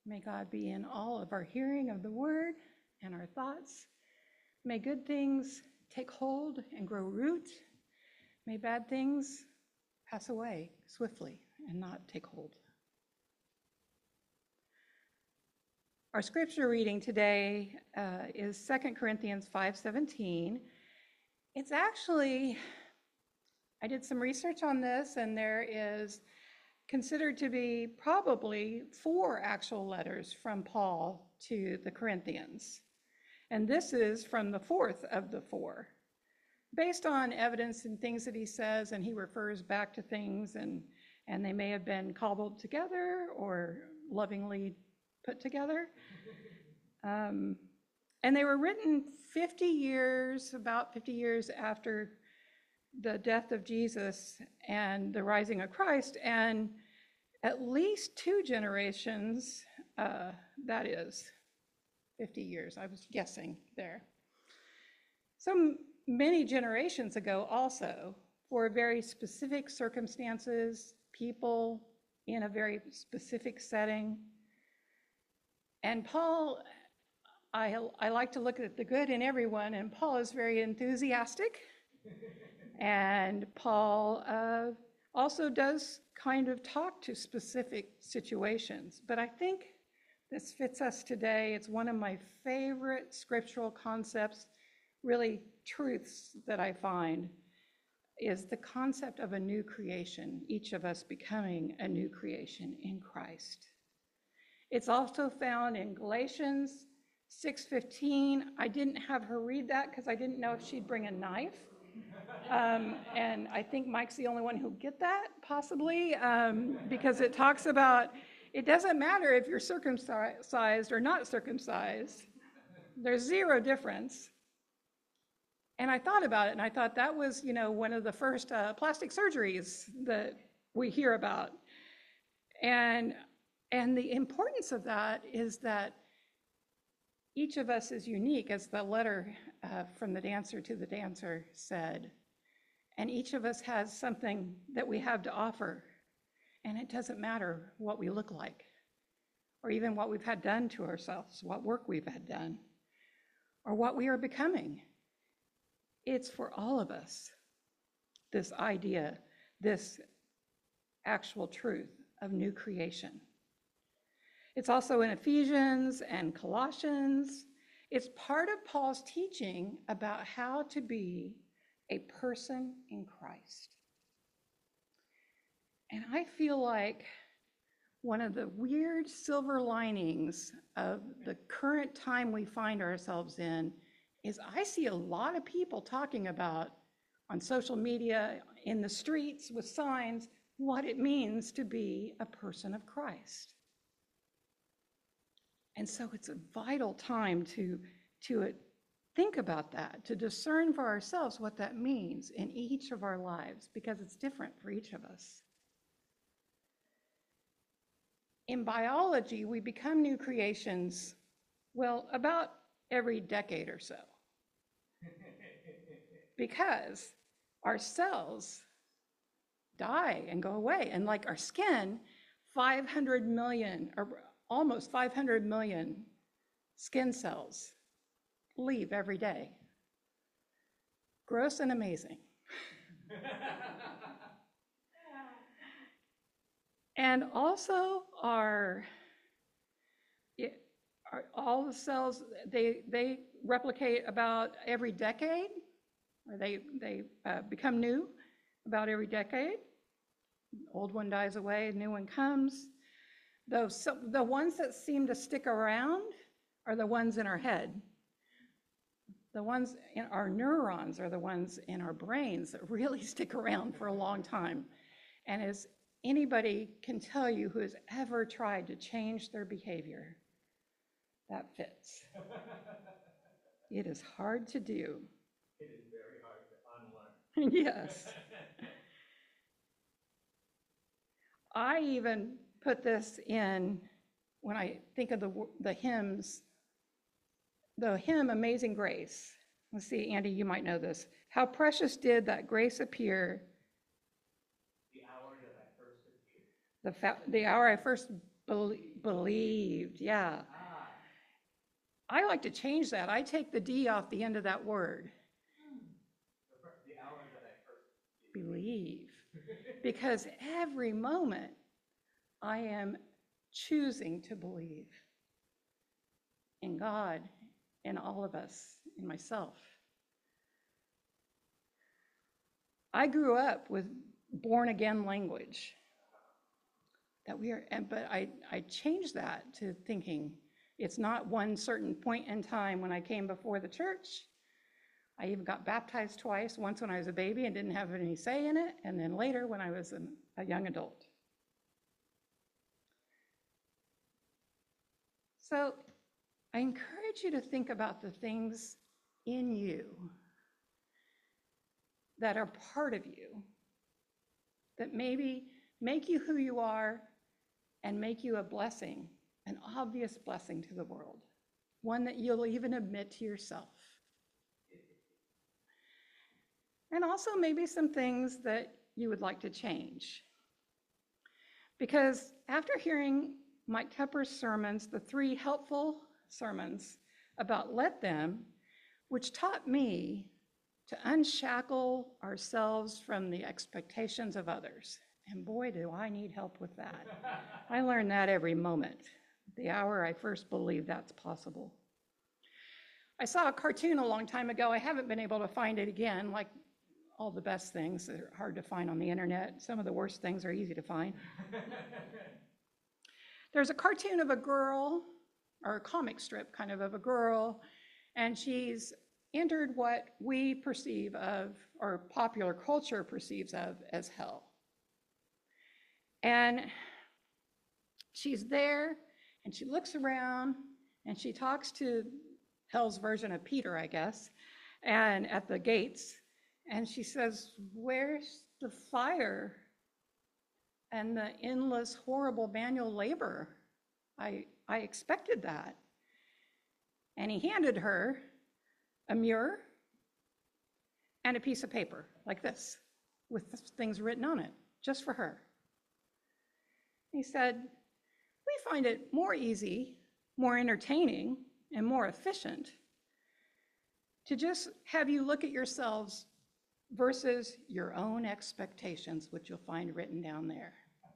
May God be in all of our hearing of the word and our thoughts. May good things take hold and grow root. May bad things pass away swiftly and not take hold. Our scripture reading today is 2 Corinthians 5:17. It's actually, I did some research on this, and there is considered to be probably 4 actual letters from Paul to the Corinthians. And this is from the 4th of the 4, based on evidence and things that he says, and he refers back to things, and they may have been cobbled together or lovingly put together. And they were written about 50 years after the death of Jesus and the rising of Christ, and at least 2 generations, that is 50 years, I was guessing there. So many generations ago also, for very specific circumstances, people in a very specific setting. And Paul, I like to look at the good in everyone, and Paul is very enthusiastic. And Paul also does kind of talk to specific situations. But I think this fits us today. It's one of my favorite scriptural concepts, really truths that I find, is the concept of a new creation, each of us becoming a new creation in Christ. It's also found in Galatians 6:15. I didn't have her read that because I didn't know if she'd bring a knife. And I think Mike's the only one who'll get that, possibly, because it talks about, it doesn't matter if you're circumcised or not circumcised. There's 0 difference. And I thought about it, and I thought that was, one of the first plastic surgeries that we hear about. And the importance of that is that each of us is unique, as the letter from the dancer to the dancer said. And each of us has something that we have to offer. And it doesn't matter what we look like, or even what we've had done to ourselves, what work we've had done, or what we are becoming. It's for all of us, this idea, this actual truth of new creation. It's also in Ephesians and Colossians. It's part of Paul's teaching about how to be a person in Christ. And I feel like one of the weird silver linings of the current time we find ourselves in is I see a lot of people talking about on social media, in the streets with signs, what it means to be a person of Christ. And so it's a vital time to think about that, to discern for ourselves what that means in each of our lives, because it's different for each of us. In biology, we become new creations, well, about every decade or so, because our cells die and go away. And like our skin, 500 million, or almost 500 million skin cells leave every day. Gross and amazing. And also all the cells, they replicate about every decade, or they become new about every decade. Old one dies away, new one comes. The ones that seem to stick around are the ones in our head. The ones in our neurons are the ones in our brains that really stick around for a long time. And as anybody can tell you who has ever tried to change their behavior, that fits. It is hard to do. It is very hard to unlearn. Yes. I even put this in when I think of the hymns. The hymn Amazing Grace. Let's see, Andy, you might know this. How precious did that grace appear The hour that I first appeared. the hour I first Believed, yeah. I like to change that. I take the D off the end of that word. The hour that I first Believe. Because every moment I am choosing to believe in God, in all of us, in myself. I grew up with born again language that but I changed that to thinking it's not one certain point in time when I came before the church. I even got baptized twice, once when I was a baby and didn't have any say in it, and then later when I was a young adult. So I encourage you to think about the things in you that are part of you, that maybe make you who you are and make you a blessing, an obvious blessing to the world, one that you'll even admit to yourself. And also maybe some things that you would like to change. Because after hearing Mike Tepper's sermons, the 3 helpful sermons about Let Them, which taught me to unshackle ourselves from the expectations of others. And boy, do I need help with that. I learn that every moment, the hour I first believe that's possible. I saw a cartoon a long time ago. I haven't been able to find it again, like all the best things that are hard to find on the internet. Some of the worst things are easy to find. There's a cartoon of a girl, or a comic strip kind of a girl, and she's entered what we perceive of, or popular culture perceives of, as hell. And she's there, and she looks around, and she talks to hell's version of Peter, I guess, and at the gates, and she says, "Where's the fire and the endless, horrible manual labor? I expected that." And he handed her a mirror and a piece of paper like this with things written on it, just for her. He said, "We find it more easy, more entertaining, and more efficient to just have you look at yourselves versus your own expectations, which you'll find written down there."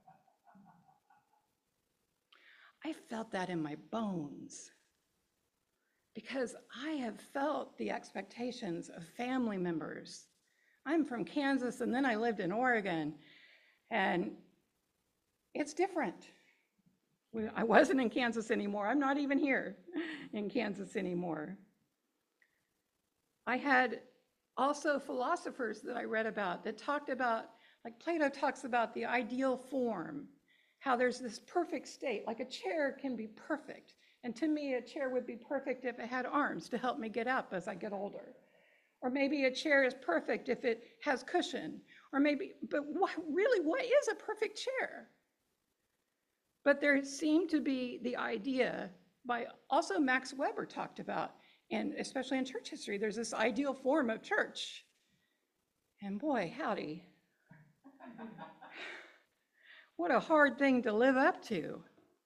I felt that in my bones because I have felt the expectations of family members. I'm from Kansas, and then I lived in Oregon, and it's different. I wasn't in Kansas anymore. I'm not even here in Kansas anymore. I had also philosophers that I read about that talked about, like Plato talks about the ideal form, how there's this perfect state, like a chair can be perfect. And to me, a chair would be perfect if it had arms to help me get up as I get older. Or maybe a chair is perfect if it has cushion. Or maybe, but what is a perfect chair? But there seemed to be the idea by, also Max Weber talked about, and especially in church history, there's this ideal form of church. And boy, howdy. What a hard thing to live up to.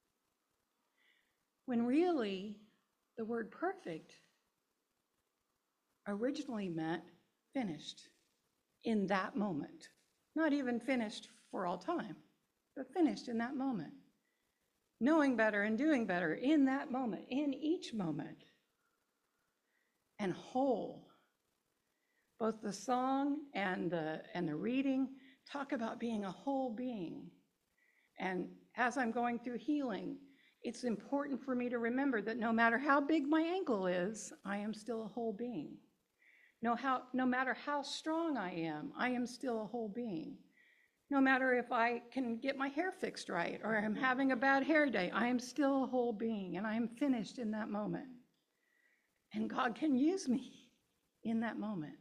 When really, the word perfect originally meant finished in that moment. Not even finished for all time, but finished in that moment. Knowing better and doing better in that moment, in each moment. And whole. Both the song and the reading talk about being a whole being. And as I'm going through healing, it's important for me to remember that no matter how big my ankle is, I am still a whole being. No matter how strong I am still a whole being. No matter if I can get my hair fixed right or I'm having a bad hair day, I am still a whole being, and I am finished in that moment. And God can use me in that moment.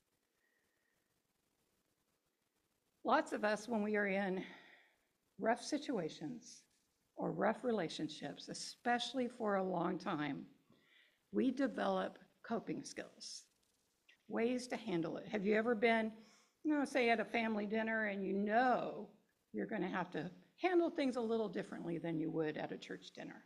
Lots of us, when we are in rough situations or rough relationships, especially for a long time, we develop coping skills, ways to handle it. Have you ever been, say at a family dinner and you're going to have to handle things a little differently than you would at a church dinner.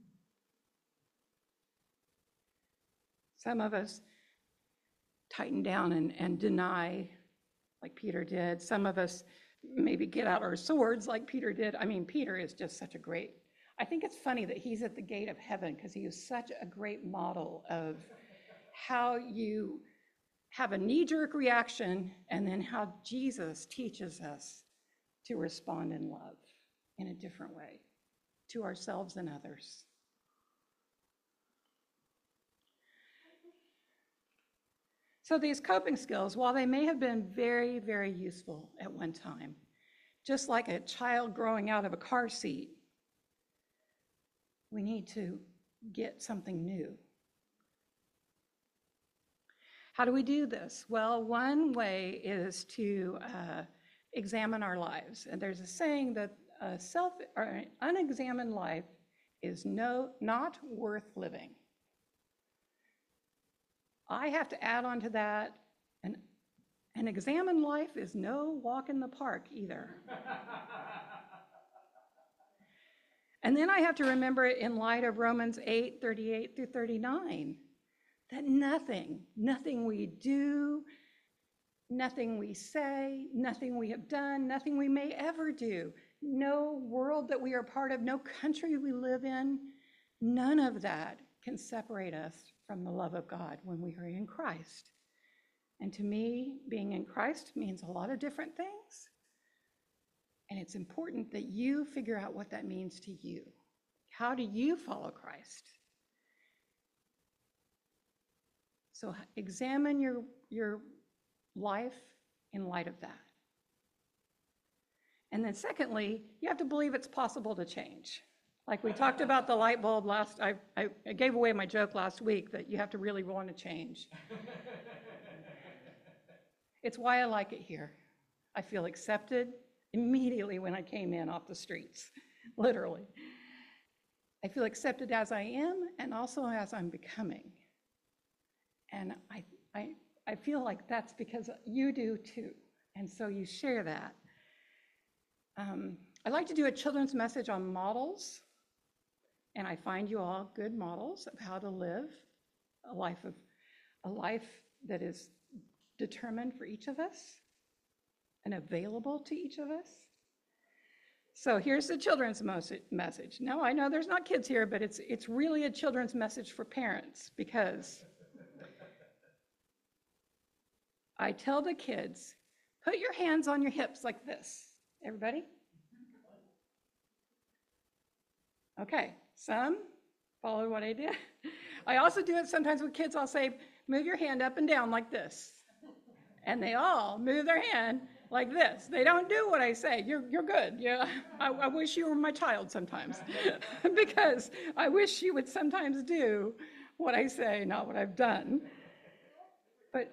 Some of us tighten down and deny like Peter did. Some of us maybe get out our swords like Peter did. I mean, Peter is just such a great, I think it's funny that he's at the gate of heaven because he is such a great model of how you have a knee-jerk reaction and then how Jesus teaches us to respond in love in a different way to ourselves and others. So these coping skills, while they may have been very, very useful at one time, just like a child growing out of a car seat, we need to get something new. How do we do this? Well, one way is to examine our lives. And there's a saying that an unexamined life is not worth living. I have to add on to that, an examined life is no walk in the park either. And then I have to remember it in light of Romans 8:38 through 39, that nothing we do, nothing we say, nothing we have done, nothing we may ever do, no world that we are part of, no country we live in, none of that can separate us from the love of God when we are in Christ. And to me, being in Christ means a lot of different things. And it's important that you figure out what that means to you. How do you follow Christ? So examine your life in light of that. And then secondly, you have to believe it's possible to change. Like we talked about the light bulb I gave away my joke last week that you have to really want to change. It's why I like it here. I feel accepted immediately when I came in off the streets, literally. I feel accepted as I am and also as I'm becoming. And I feel like that's because you do too. And so you share that. I'd like to do a children's message on models. And I find you all good models of how to live a life that is determined for each of us and available to each of us. So here's the children's message. Now I know there's not kids here, but it's really a children's message for parents because I tell the kids, put your hands on your hips like this. Everybody? Okay, some follow what I did. I also do it sometimes with kids. I'll say, move your hand up and down like this. And they all move their hand like this. They don't do what I say. You're good. Yeah, I wish you were my child sometimes because I wish you would sometimes do what I say, not what I've done. But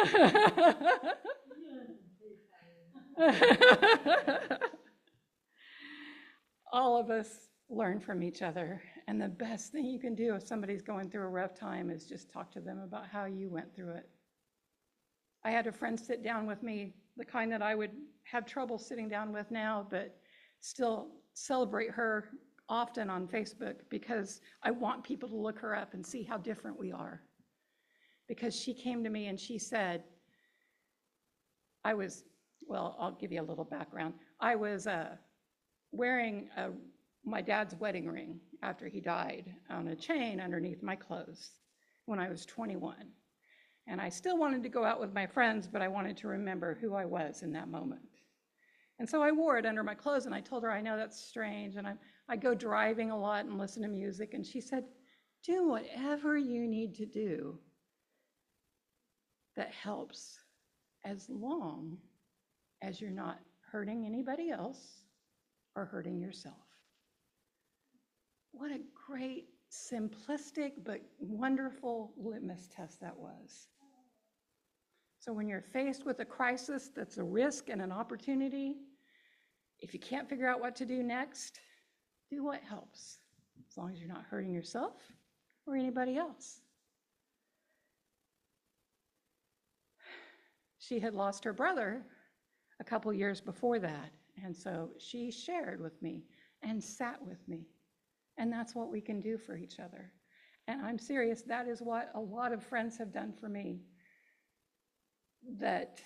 all of us learn from each other. And the best thing you can do if somebody's going through a rough time is just talk to them about how you went through it. I had a friend sit down with me, the kind that I would have trouble sitting down with now, but still celebrate her often on Facebook because I want people to look her up and see how different we are. Because she came to me and she said, I'll give you a little background. I was wearing my dad's wedding ring after he died on a chain underneath my clothes when I was 21. And I still wanted to go out with my friends, but I wanted to remember who I was in that moment. And so I wore it under my clothes, and I told her, I know that's strange, and I go driving a lot and listen to music. And she said, do whatever you need to do that helps, as long as you're not hurting anybody else or hurting yourself. What a great, simplistic, but wonderful litmus test that was. So when you're faced with a crisis that's a risk and an opportunity, if you can't figure out what to do next, do what helps, as long as you're not hurting yourself or anybody else. She had lost her brother a couple years before that, And so she shared with me and sat with me. And that's what we can do for each other. And I'm serious, that is what a lot of friends have done for me. That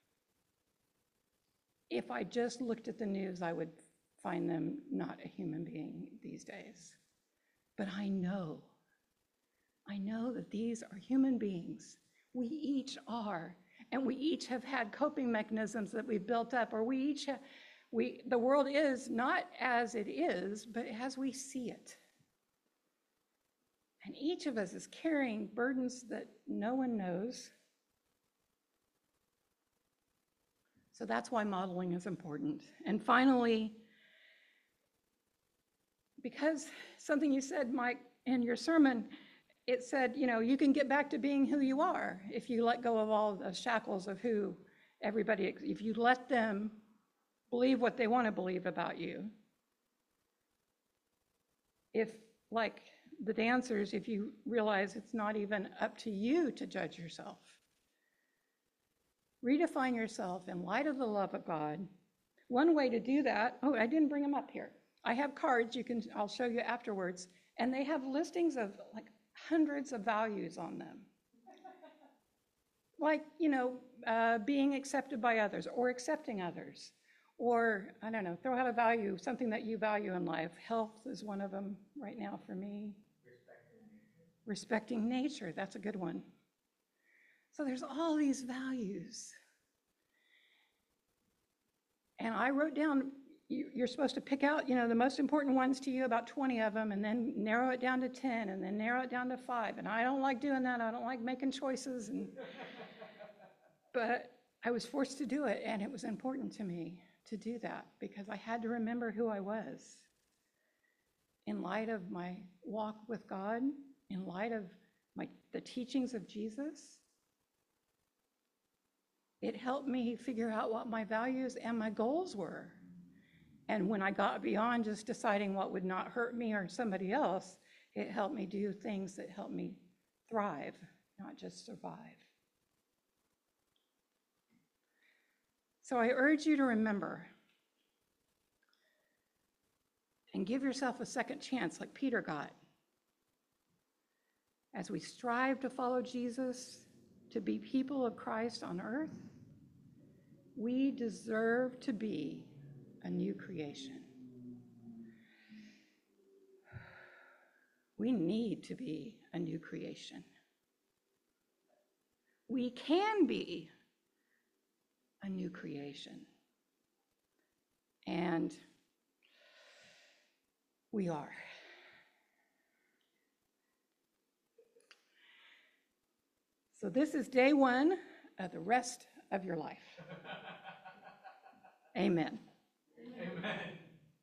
if I just looked at the news, I would find them not a human being these days. But I know that these are human beings. We each are. And we each have had coping mechanisms that we've built up, or the world is not as it is, but as we see it. And each of us is carrying burdens that no one knows. So that's why modeling is important. And finally, because something you said, Mike, in your sermon, it said, you can get back to being who you are if you let go of all the shackles of who everybody, if you let them believe what they want to believe about you. If, like the dancers, if you realize it's not even up to you to judge yourself. Redefine yourself in light of the love of God. One way to do that, I didn't bring them up here. I have cards I'll show you afterwards, and they have listings of like hundreds of values on them. Like, being accepted by others or accepting others. Or, I don't know, throw out a value, something that you value in life. Health is one of them right now for me. Respecting nature, that's a good one. So there's all these values. And I wrote down, you're supposed to pick out, the most important ones to you, about 20 of them, and then narrow it down to 10, and then narrow it down to 5. And I don't like doing that. I don't like making choices. But I was forced to do it, and it was important to me to do that because I had to remember who I was. In light of my walk with God, in light of the teachings of Jesus, it helped me figure out what my values and my goals were. And when I got beyond just deciding what would not hurt me or somebody else, it helped me do things that helped me thrive, not just survive. So I urge you to remember and give yourself a second chance like Peter got. As we strive to follow Jesus, to be people of Christ on earth, we deserve to be a new creation. We need to be a new creation. We can be a new creation. And we are. So this is day one of the rest of your life. Amen.